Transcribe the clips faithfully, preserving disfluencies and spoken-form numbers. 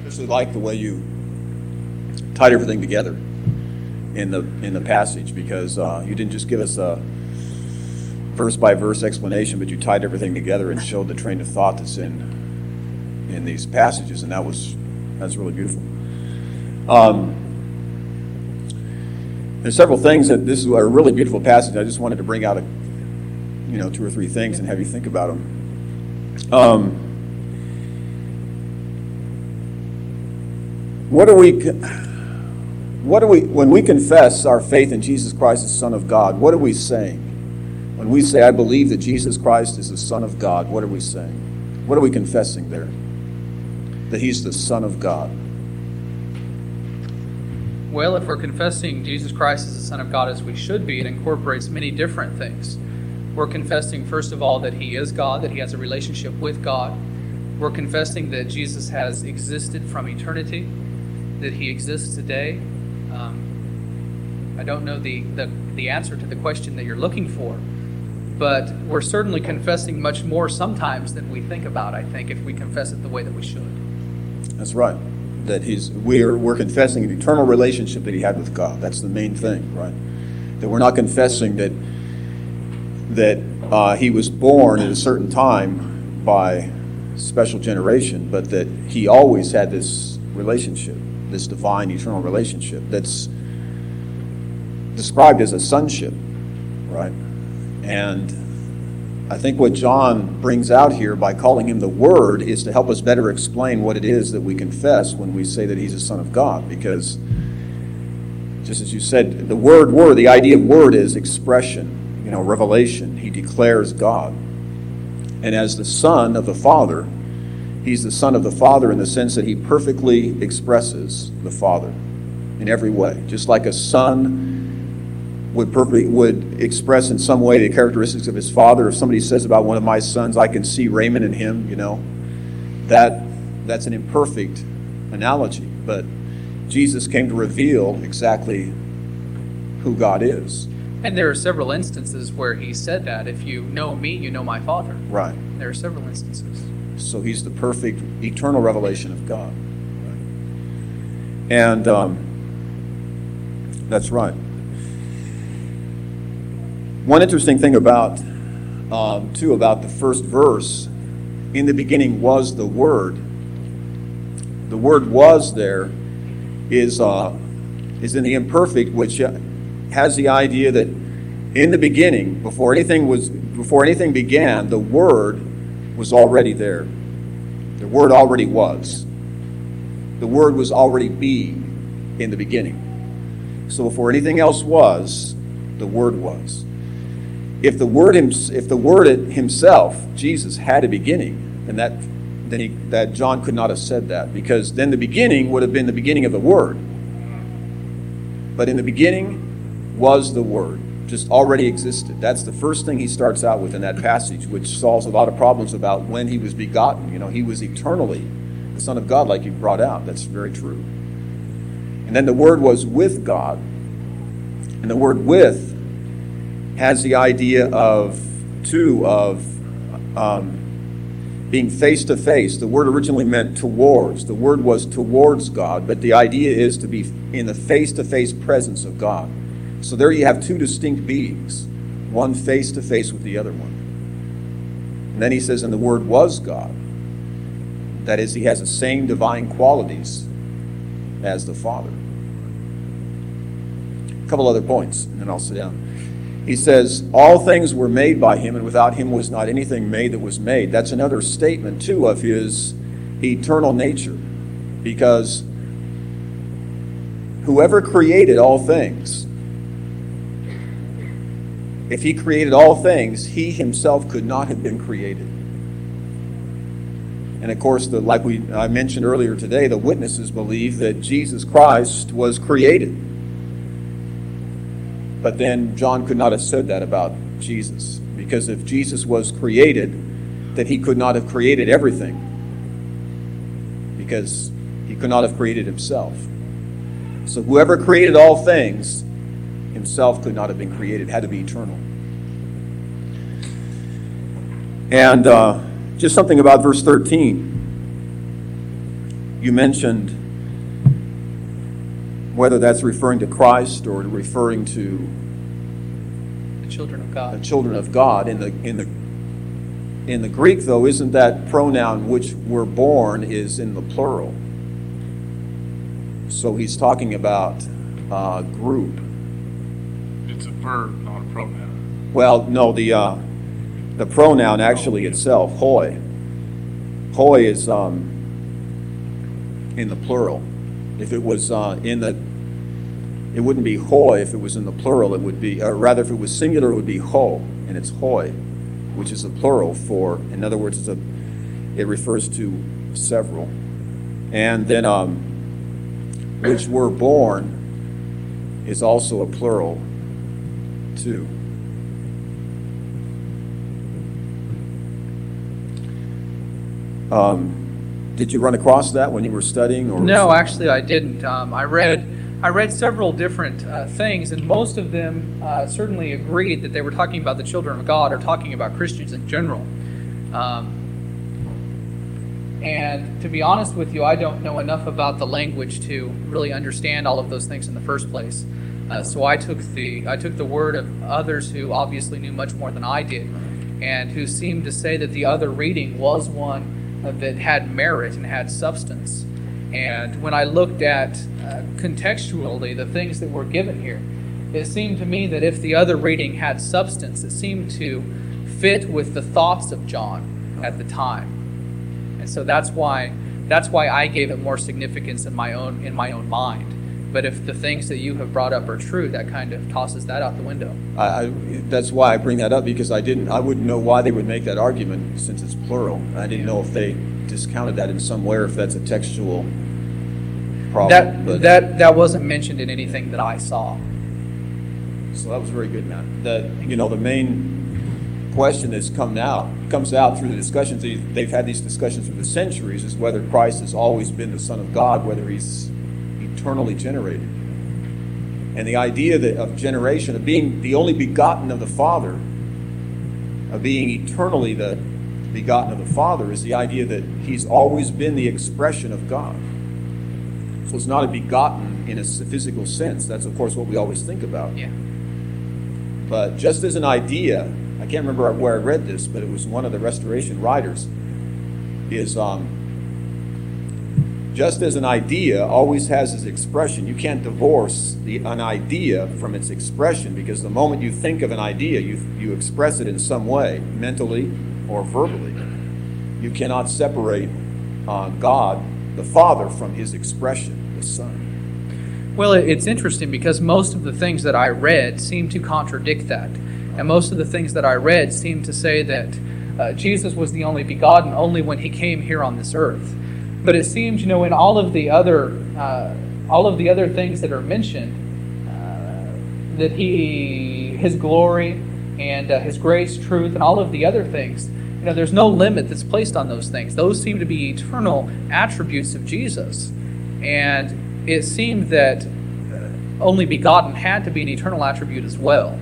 especially like the way you tied everything together in the in the passage, because uh, you didn't just give us a verse by verse explanation, but you tied everything together and showed the train of thought that's in in these passages, and that was that's really beautiful. Um, there's several things that this is a really beautiful passage. I just wanted to bring out a you know two or three things and have you think about them. Um, what do we? What do we when we confess our faith in Jesus Christ as Son of God? What are we saying? When we say, I believe that Jesus Christ is the Son of God, what are we saying? What are we confessing there? That he's the Son of God. Well, if we're confessing Jesus Christ as the Son of God as we should be, it incorporates many different things. We're confessing, first of all, that he is God, that he has a relationship with God. We're confessing that Jesus has existed from eternity, that he exists today. Um, I don't know the, the, the answer to the question that you're looking for, but we're certainly confessing much more sometimes than we think about, I think, if we confess it the way that we should. That's right. That he's we're we're confessing an eternal relationship that he had with God. That's the main thing, right? That we're not confessing that that uh, he was born at a certain time by special generation, but that he always had this relationship, this divine eternal relationship that's described as a sonship, right? And I think what John brings out here by calling him the Word is to help us better explain what it is that we confess when we say that he's a Son of God. Because, just as you said, the word word, the idea of word is expression, you know, revelation. He declares God. And as the Son of the Father, he's the Son of the Father in the sense that he perfectly expresses the Father in every way. Just like a son would perfectly would express in some way the characteristics of his father. If somebody says about one of my sons, I can see Raymond in him, you know, that that's an imperfect analogy. But Jesus came to reveal exactly who God is. And there are several instances where he said that. If you know me, you know my Father. Right. There are several instances. So he's the perfect eternal revelation of God. Right. And um, that's right. One interesting thing about, um, too, about the first verse, in the beginning was the Word. The word was there is uh, is in the imperfect, which has the idea that in the beginning, before anything was before anything began, the Word was already there. The Word already was. The Word was already being in the beginning. So before anything else was, the Word was. If the Word, if the Word himself, Jesus, had a beginning, and that then he, that John could not have said that, because then the beginning would have been the beginning of the Word. But in the beginning was the Word, just already existed. That's the first thing he starts out with in that passage, which solves a lot of problems about when he was begotten. You know, he was eternally the Son of God, like you brought out. That's very true. And then the Word was with God, and the word "with" has the idea of, too, of um, being face-to-face. The word originally meant towards. The word was towards God, but the idea is to be in the face-to-face presence of God. So there you have two distinct beings, one face-to-face with the other one. And then he says, and the Word was God. That is, he has the same divine qualities as the Father. A couple other points, and then I'll sit down. He says, all things were made by him, and without him was not anything made that was made. That's another statement, too, of his eternal nature. Because whoever created all things, if he created all things, he himself could not have been created. And of course, the, like we I mentioned earlier today, the witnesses believe that Jesus Christ was created. But then John could not have said that about Jesus, because if Jesus was created, then he could not have created everything, because he could not have created himself. So whoever created all things, himself could not have been created, had to be eternal. And uh, just something about verse thirteen. you mentioned whether that's referring to Christ or referring to The children of the God. children of God. In the in the in the Greek, though, isn't that pronoun which were born is in the plural? So he's talking about uh, group. It's a verb, not a pronoun. Well, no, the uh, the pronoun actually itself, hoi. Hoi is um, in the plural. If it was uh, in the, it wouldn't be hoi if it was in the plural. It would be, or rather, if it was singular, it would be ho, and it's hoi, which is a plural for. In other words, it's a, it refers to several. And then, um, which were born, is also a plural too. Um, did you run across that when you were studying? Or No, actually, I didn't. Um, I read I read several different uh, things, and most of them uh, certainly agreed that they were talking about the children of God or talking about Christians in general. Um, and to be honest with you, I don't know enough about the language to really understand all of those things in the first place. Uh, so I took the I took the word of others who obviously knew much more than I did, and who seemed to say that the other reading was one that had merit and had substance. And when I looked at uh, contextually the things that were given here, it seemed to me that if the other reading had substance, it seemed to fit with the thoughts of John at the time. And so that's why that's why I gave it more significance in my own in my own mind. But if the things that you have brought up are true, that kind of tosses that out the window. I, I, that's why I bring that up, because I didn't, I wouldn't know why they would make that argument since it's plural. I didn't know if they discounted that in some way, or if that's a textual problem. That but, that that wasn't mentioned in anything that I saw. So that was very good, Matt. The you know the main question that's come out comes out through the discussions. They've had these discussions for the centuries, is whether Christ has always been the Son of God, whether he's eternally generated. And the idea that of generation, of being the only begotten of the Father, of being eternally the begotten of the Father, is the idea that he's always been the expression of God. So it's not a begotten in a physical sense. That's, of course, what we always think about. Yeah. But just as an idea, I can't remember where I read this, but it was one of the Restoration writers, is um, just as an idea always has its expression, you can't divorce the, an idea from its expression, because the moment you think of an idea, you, you express it in some way, mentally or verbally. You cannot separate uh, God, the Father, from his expression, the Son. Well, it's interesting because most of the things that I read seem to contradict that. And most of the things that I read seem to say that uh, Jesus was the only begotten only when he came here on this earth. But it seems, you know, in all of the other, uh, all of the other things that are mentioned, uh, that he, his glory and uh, his grace, truth, and all of the other things, you know, there's no limit that's placed on those things. Those seem to be eternal attributes of Jesus. And it seemed that only begotten had to be an eternal attribute as well.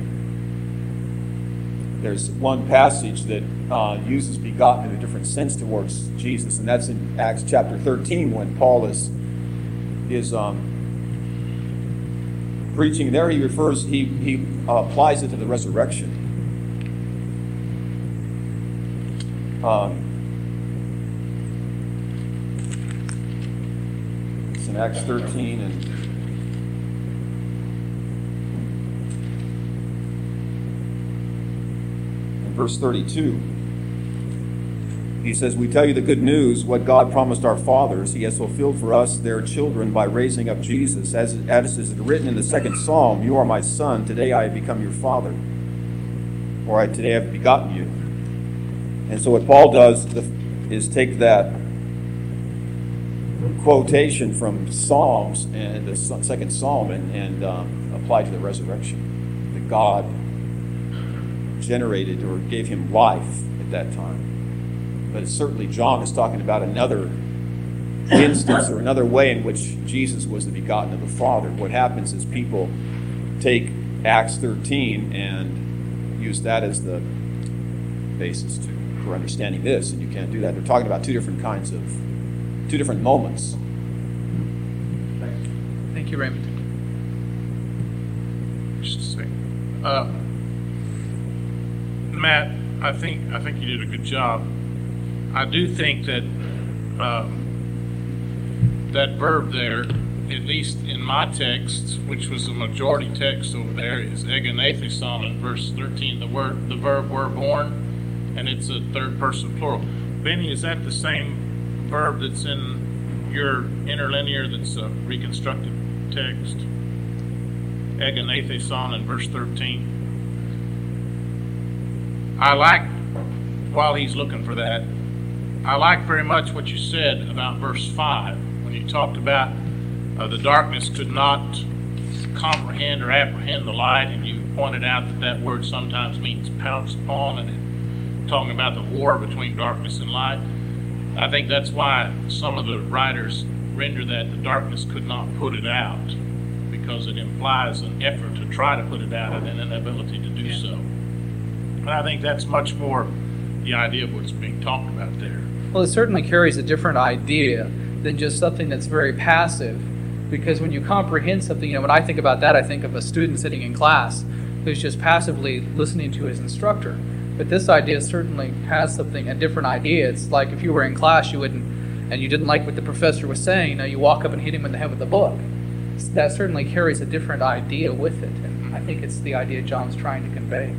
There's one passage that uh, uses begotten in a different sense towards Jesus, and that's in Acts chapter thirteen, when Paul is is um, preaching. There he refers, he, he uh, applies it to the resurrection. Um, it's in Acts thirteen, and verse thirty-two, he says, "We tell you the good news, what God promised our fathers, he has fulfilled for us, their children, by raising up Jesus. As, as is written in the second psalm, you are my son, today I have become your father." Or I, today I have begotten you. And so what Paul does is take that quotation from Psalms and the second psalm and, and um, apply to the resurrection. That God generated or gave him life at that time. But it's certainly John is talking about another instance or another way in which Jesus was the begotten of the Father. What happens is people take Acts thirteen and use that as the basis to, for understanding this, and you can't do that. They're talking about two different kinds of two different moments. Thank you, Raymond. Just a second. Uh, Matt, I think I think you did a good job. I do think that um, that verb there, at least in my text, which was the majority text over there, is egenetheson in verse thirteen. The word, the verb "were born," and it's a third person plural. Benny, is that the same verb that's in your interlinear that's a reconstructed text? Egenetheson in verse thirteen. I like, while he's looking for that, I like very much what you said about verse five, when you talked about uh, the darkness could not comprehend or apprehend the light, and you pointed out that that word sometimes means pounced upon, and it, talking about the war between darkness and light. I think that's why some of the writers render that the darkness could not put it out, because it implies an effort to try to put it out and an inability to do so. And I think that's much more the idea of what's being talked about there. Well, it certainly carries a different idea than just something that's very passive, because when you comprehend something, you know, when I think about that, I think of a student sitting in class who's just passively listening to his instructor. But this idea certainly has something, a different idea. It's like if you were in class, you wouldn't, and you didn't like what the professor was saying, you know, you walk up and hit him in the head with a book. That certainly carries a different idea with it, and I think it's the idea John's trying to convey.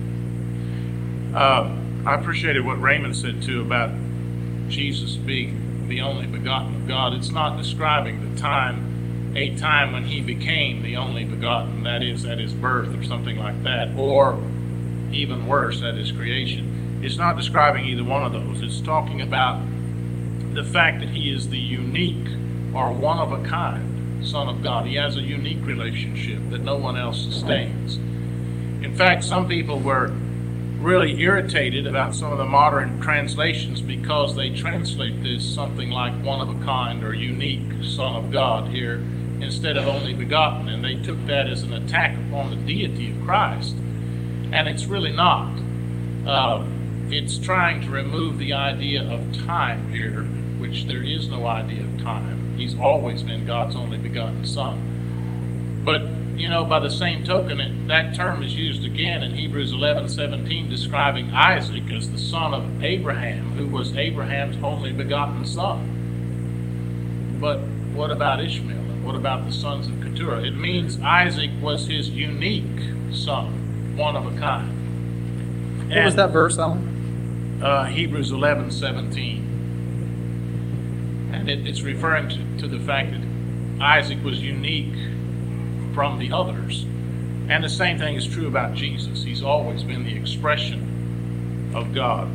Uh, I appreciated what Raymond said too about Jesus being the only begotten of God. It's not describing the time, a time when he became the only begotten, that is, at his birth or something like that, or even worse, at his creation. It's not describing either one of those. It's talking about the fact that he is the unique or one of a kind Son of God. He has a unique relationship that no one else sustains. In fact, some people were really irritated about some of the modern translations because they translate this something like one of a kind or unique Son of God here instead of only begotten, and they took that as an attack upon the deity of Christ, and it's really not. Uh, it's trying to remove the idea of time here, which there is no idea of time. He's always been God's only begotten Son. But you know, by the same token, it, that term is used again in Hebrews eleven seventeen, describing Isaac as the son of Abraham, who was Abraham's only begotten son. But what about Ishmael? And what about the sons of Keturah? It means Isaac was his unique son, one of a kind. What and, was that verse, Alan? Uh, Hebrews eleven seventeen. And it, it's referring to, to the fact that Isaac was unique from the others. And the same thing is true about Jesus. He's always been the expression of God.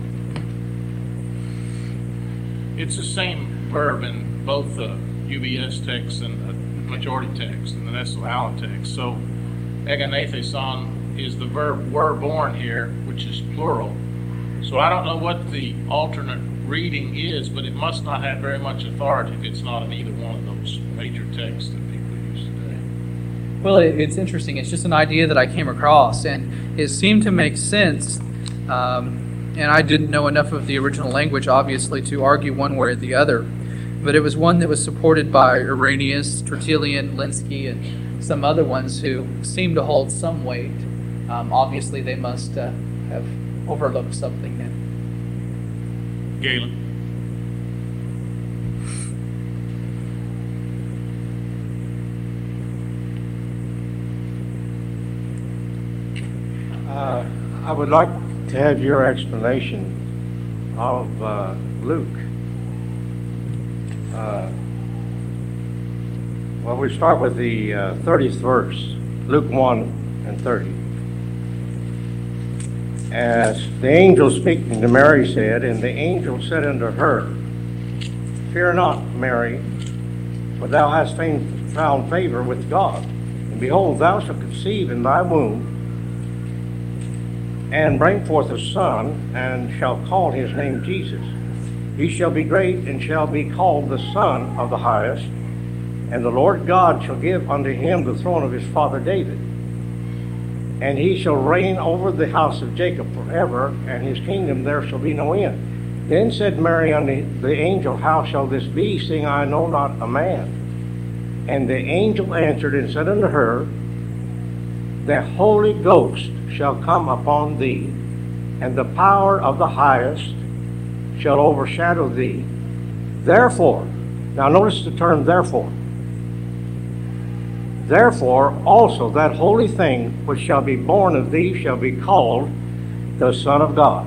It's the same verb in both the U B S text and the majority text and the Nestle Allen text. So egenetheson is the verb "were born" here, which is plural. So I don't know what the alternate reading is, but it must not have very much authority if it's not in either one of those major texts that people use today. Well, it's interesting. It's just an idea that I came across, and it seemed to make sense. Um, and I didn't know enough of the original language, obviously, to argue one way or the other. But it was one that was supported by Irenaeus, Tertullian, Linsky, and some other ones who seemed to hold some weight. Um, obviously, they must uh, have overlooked something then. Galen. Uh, I would like to have your explanation of uh, Luke. Uh, well, we start with the uh, thirtieth verse, Luke one and thirty. As the angel speaking to Mary said, and the angel said unto her, Fear not, Mary, for thou hast found favor with God. And behold, thou shalt conceive in thy womb, and bring forth a son, and shall call his name Jesus. He shall be great, and shall be called the Son of the Highest. And the Lord God shall give unto him the throne of his father David. And he shall reign over the house of Jacob forever, and his kingdom there shall be no end. Then said Mary unto the angel, How shall this be, seeing I know not a man? And the angel answered and said unto her, The Holy Ghost shall come upon thee, and the power of the highest shall overshadow thee. Therefore, now notice the term therefore. Therefore also that holy thing which shall be born of thee shall be called the Son of God.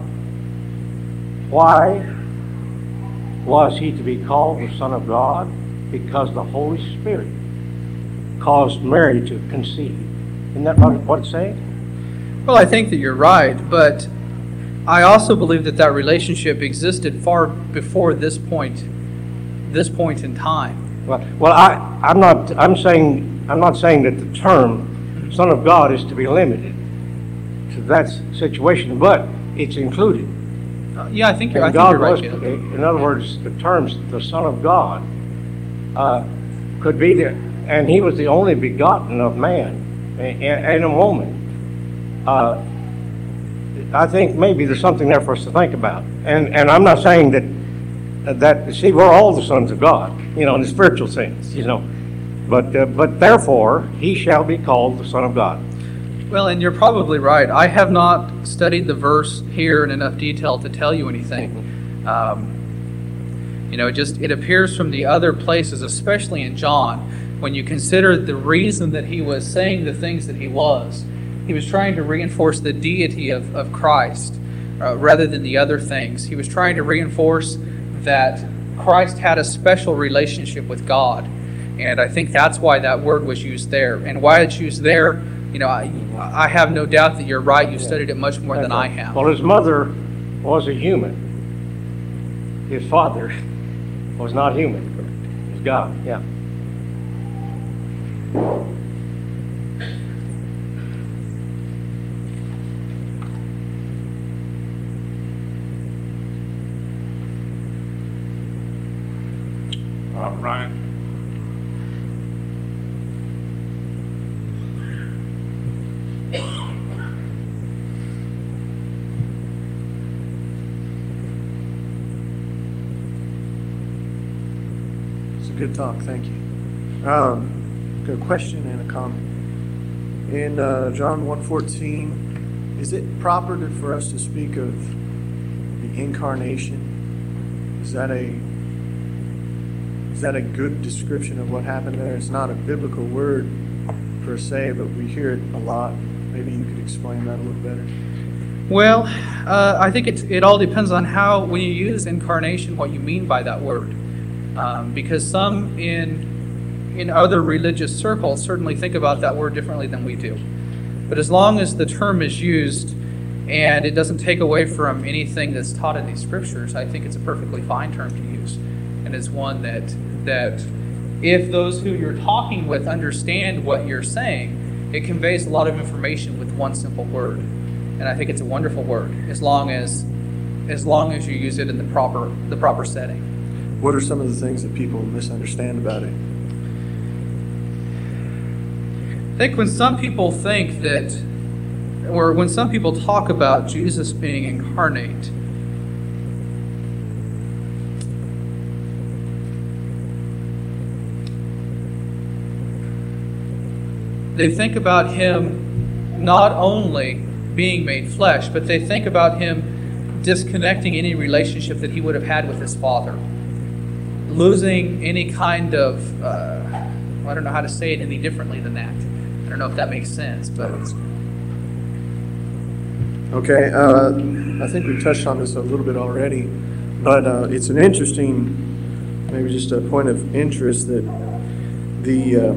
Why was he to be called the Son of God? Because the Holy Spirit caused Mary to conceive. Isn't that what it's saying? Well, I think that you're right, but I also believe that that relationship existed far before this point, this point in time. Well, well, I, I'm not. I'm saying. I'm not saying that the term "Son of God" is to be limited to that situation, but it's included. Uh, yeah, I think you're, And I think God you're right. was. Caleb. In other words, the terms "the Son of God" uh, could be there, and He was the only begotten of man and, and a woman. Uh, I think maybe there's something there for us to think about, and and I'm not saying that that see we're all the sons of God, you know, in the spiritual sense, you know, but uh, but therefore he shall be called the Son of God. Well, and you're probably right. I have not studied the verse here in enough detail to tell you anything. Um, you know, it just it appears from the other places, especially in John, when you consider the reason that he was saying the things that he was. He was trying to reinforce the deity of, of Christ uh, rather than the other things. He was trying to reinforce that Christ had a special relationship with God. And I think that's why that word was used there. And why it's used there, you know, I, I have no doubt that you're right. You studied it much more than I have. Well, his mother was a human. His father was not human. He was God, yeah. Uh, Ryan. It's a good talk, thank you. Um, got a question and a comment. In uh, John one fourteen, is it proper to, for us to speak of the incarnation? Is that a Is that a good description of what happened there? It's not a biblical word per se, but we hear it a lot. Maybe you could explain that a little better. Well, uh, I think it, it all depends on how, when you use incarnation, what you mean by that word. Um, because some in in other religious circles certainly think about that word differently than we do. But as long as the term is used and it doesn't take away from anything that's taught in these scriptures, I think it's a perfectly fine term to use. And it's one that that if those who you're talking with understand what you're saying, it conveys a lot of information with one simple word. And I think it's a wonderful word, as long as as long as you use it in the proper the proper setting. What are some of the things that people misunderstand about it? I think when some people think that, or when some people talk about Jesus being incarnate, they think about him not only being made flesh, but they think about him disconnecting any relationship that he would have had with his Father, losing any kind of, uh, I don't know how to say it any differently than that. I don't know if that makes sense, but... Okay, uh, I think we've touched on this a little bit already, but uh, it's an interesting, maybe just a point of interest that the... Uh,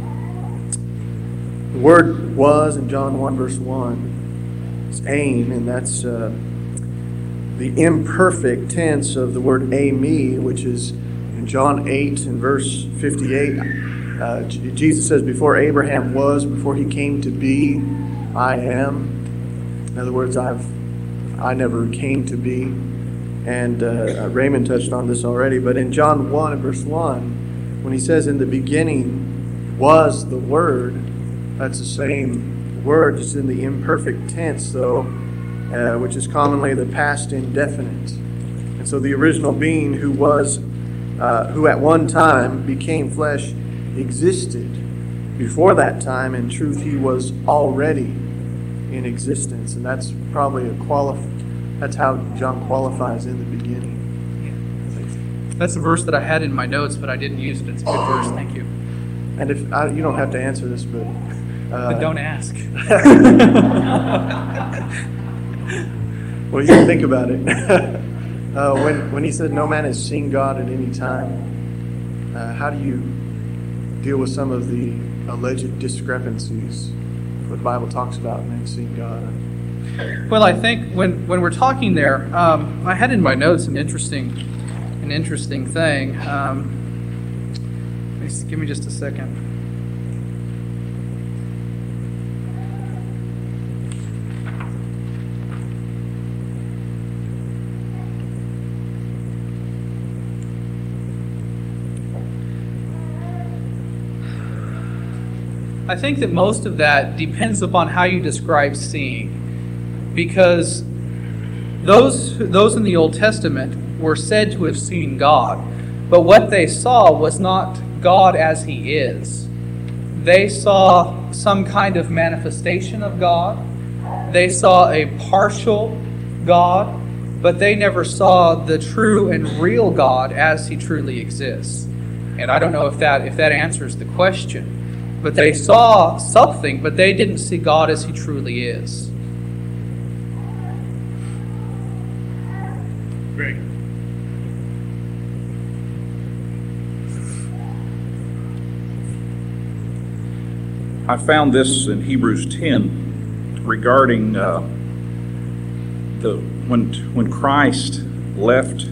The word was in John one verse one. It's aim, and that's uh, the imperfect tense of the word eimi, which is in John eight and verse fifty-eight. Uh, Jesus says, before Abraham was, before he came to be, I am. In other words, I've I never came to be. And uh, Raymond touched on this already, but in John one and verse one, when he says, in the beginning was the Word, that's the same word, just in the imperfect tense, though, uh, which is commonly the past indefinite. And so the original being who was, uh, who at one time became flesh, existed before that time. In truth, he was already in existence, and that's probably a qualif- That's how John qualifies in the beginning. That's a verse that I had in my notes, but I didn't use it. It's a good verse. Thank you. And if I, you don't have to answer this, but uh, But don't ask. well, you can think about it. uh, when when he said, "No man has seen God at any time," uh, how do you deal with some of the alleged discrepancies? What the Bible talks about men seeing God. Well, I think when, when we're talking there, um, I had in my notes an interesting an interesting thing. Um, please give me just a second. I think that most of that depends upon how you describe seeing, because those those in the Old Testament were said to have seen God, but what they saw was not God as He is. They saw some kind of manifestation of God. They saw a partial God, but they never saw the true and real God as He truly exists. And I don't know if that if that answers the question. But they saw something, but they didn't see God as He truly is. Greg. I found this in Hebrews ten regarding uh, the when when Christ left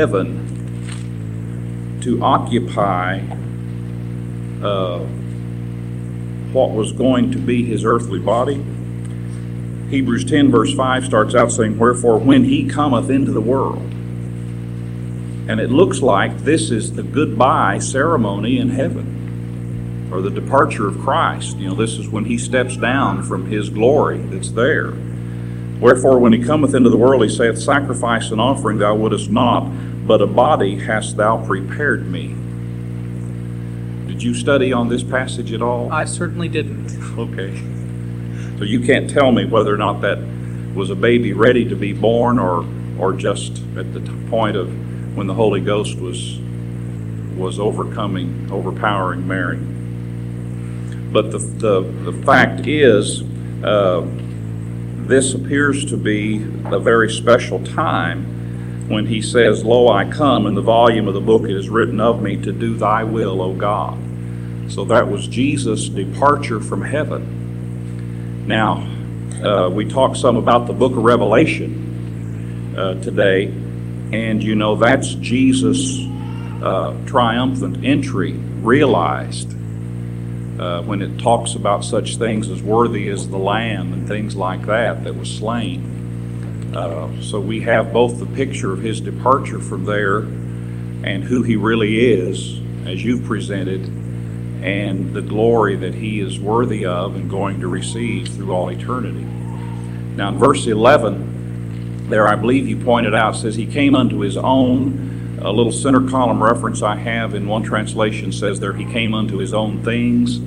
heaven to occupy uh, what was going to be His earthly body. Hebrews ten verse five starts out saying, "Wherefore when He cometh into the world." And it looks like this is the goodbye ceremony in heaven, or the departure of Christ. You know, this is when He steps down from His glory that's there. "Wherefore when He cometh into the world, He saith, Sacrifice and offering thou wouldest not, but a body hast thou prepared me." Did you study on this passage at all? I certainly didn't. Okay. So you can't tell me whether or not that was a baby ready to be born, or or just at the t- point of when the Holy Ghost was was overcoming, overpowering Mary. But the the, the fact is, uh, this appears to be a very special time when He says, "Lo, I come, in the volume of the book it is written of me, to do thy will, O God." So that was Jesus' departure from heaven. Now, uh, we talked some about the book of Revelation uh, today, and you know that's Jesus' uh, triumphant entry realized uh, when it talks about such things as worthy as the Lamb and things like that that was slain. Uh, so we have both the picture of His departure from there and who He really is, as you've presented, and the glory that He is worthy of and going to receive through all eternity. Now in verse eleven, there I believe you pointed out, says He came unto His own. A little center column reference I have in one translation says there He came unto His own things.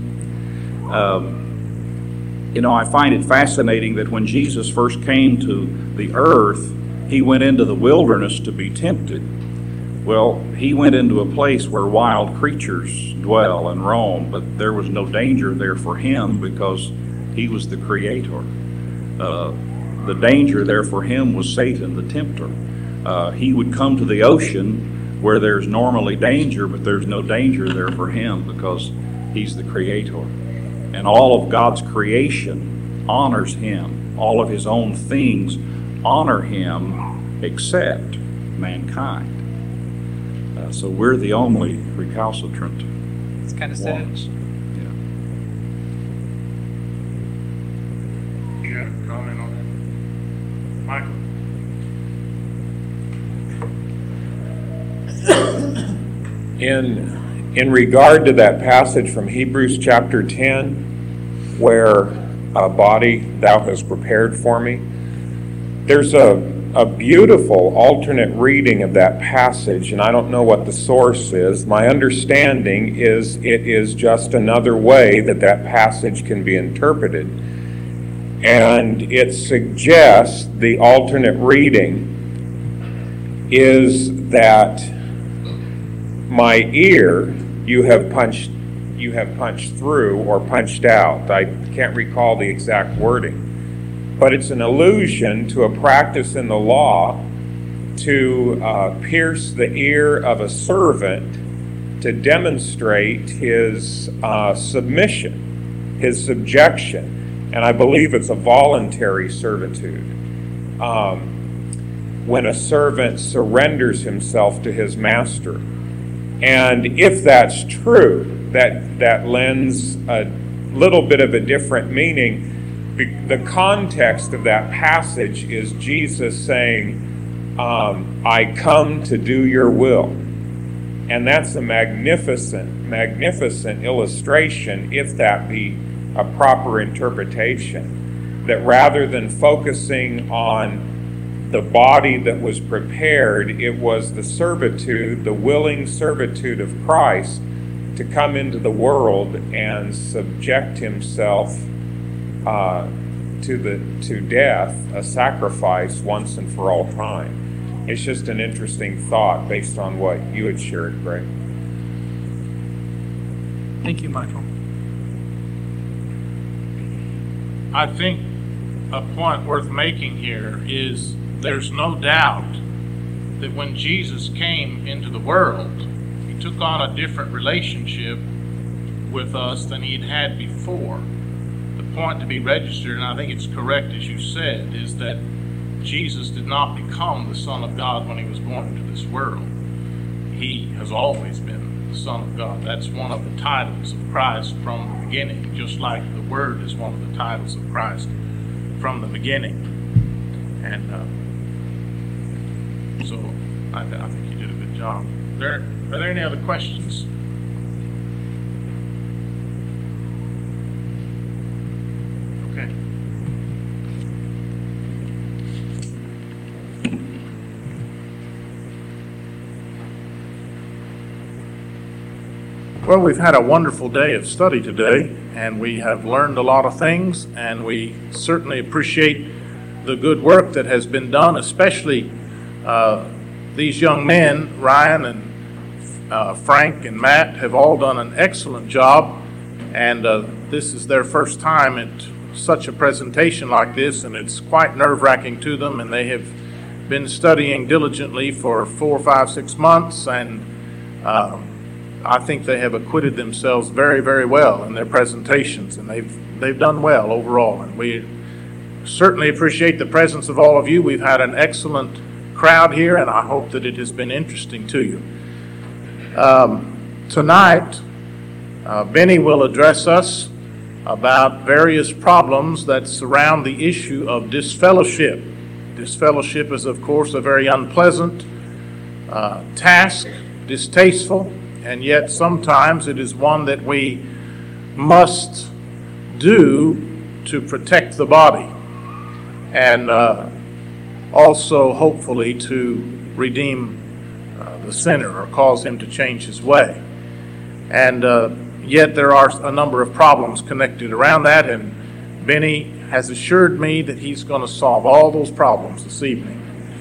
Um, you know, I find it fascinating that when Jesus first came to the earth, He went into the wilderness to be tempted. Well, He went into a place where wild creatures dwell and roam, but there was no danger there for Him because He was the Creator. Uh, the danger there for Him was Satan, the tempter. Uh, he would come to the ocean where there's normally danger, but there's no danger there for Him because He's the Creator. And all of God's creation honors Him. All of His own things honor Him except mankind. Uh, so we're the only recalcitrant It's kind of sad. ones. Yeah. You got a comment on that? Michael? In, in regard to that passage from Hebrews chapter ten, where a body thou hast prepared for me, there's a a beautiful alternate reading of that passage, and I don't know what the source is. My understanding is it is just another way that that passage can be interpreted. And it suggests the alternate reading is that my ear you have punched you have punched through or punched out. I can't recall the exact wording, but it's an allusion to a practice in the law to uh, pierce the ear of a servant to demonstrate his uh, submission, his subjection. And I believe it's a voluntary servitude. Um, when a servant surrenders himself to his master. And if that's true, that, that lends a little bit of a different meaning. The context of that passage is Jesus saying, um, I come to do your will. And that's a magnificent, magnificent illustration, if that be a proper interpretation, that rather than focusing on the body that was prepared, it was the servitude, the willing servitude of Christ to come into the world and subject himself uh, to the to death, a sacrifice once and for all time. It's just an interesting thought based on what you had shared, Greg. Thank you, Michael. I think a point worth making here is there's no doubt that when Jesus came into the world, he took on a different relationship with us than he'd had before. The point to be registered, and I think it's correct as you said, is that Jesus did not become the Son of God when he was born into this world. He has always been the Son of God. That's one of the titles of Christ from the beginning, just like the Word is one of the titles of Christ from the beginning. And uh, so I, I think you did a good job. Are there, are there any other questions? Okay. Well, we've had a wonderful day of study today, and we have learned a lot of things, and we certainly appreciate the good work that has been done, especially uh, these young men, Ryan and uh, Frank and Matt, have all done an excellent job, and uh, this is their first time at such a presentation like this, and it's quite nerve-wracking to them, and they have been studying diligently for four, five, six months, and uh, I think they have acquitted themselves very, very well in their presentations, and they've they've done well overall. And we certainly appreciate the presence of all of you. We've had an excellent crowd here, and I hope that it has been interesting to you. Um, tonight, uh, Benny will address us about various problems that surround the issue of disfellowship. Disfellowship is, of course, a very unpleasant uh, task, distasteful, and yet sometimes it is one that we must do to protect the body, and uh, also hopefully to redeem uh, the sinner or cause him to change his way. And uh, yet there are a number of problems connected around that, and Benny has assured me that he's going to solve all those problems this evening.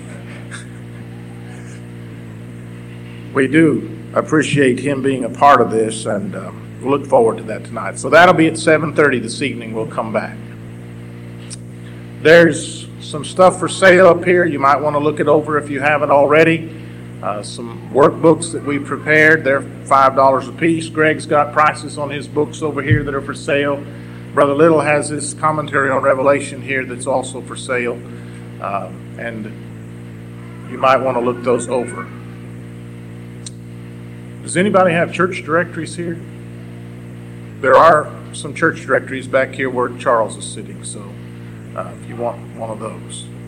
We do appreciate him being a part of this, and uh, we'll look forward to that tonight. So that'll be at seven thirty this evening. We'll come back. There's some stuff for sale up here. You might want to look it over if you haven't already. Uh, some workbooks that we prepared. They're five dollars a piece. Greg's got prices on his books over here that are for sale. Brother Little has his commentary on Revelation here that's also for sale. Uh, and you might want to look those over. Does anybody have church directories here? There are some church directories back here where Charles is sitting, so uh, if you want one of those.